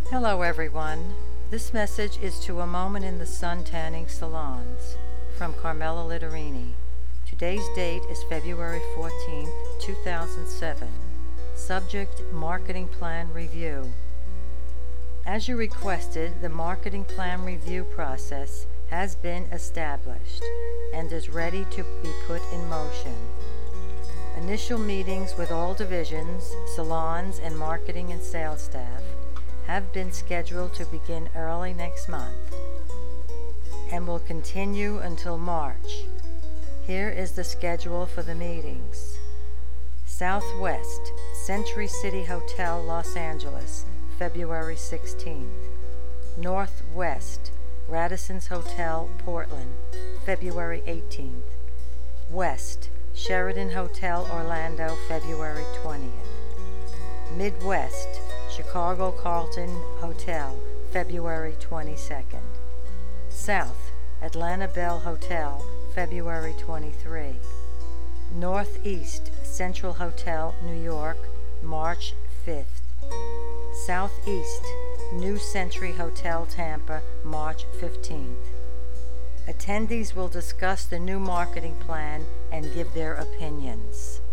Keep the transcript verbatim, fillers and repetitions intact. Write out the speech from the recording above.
Hello everyone. This message is to A Moment in the Sun Tanning Salons from Carmela Litterini. Today's date is February fourteenth, two thousand seven. Subject: Marketing Plan Review. As you requested, the marketing plan review process has been established and is ready to be put in motion. Initial meetings with all divisions, salons, and marketing and sales staff have been scheduled to begin early next month and will continue until March. Here is the schedule for the meetings. Southwest, Century City Hotel, Los Angeles, February sixteenth. Northwest, Radisson's Hotel, Portland, February eighteenth. West, Sheraton Hotel, Orlando, February twentieth. Midwest, Chicago Carlton Hotel, February twenty-second. South, Atlanta Bell Hotel, February twenty-third. Northeast, Central Hotel, New York, March fifth. Southeast, New Century Hotel, Tampa, March fifteenth. Attendees will discuss the new marketing plan and give their opinions.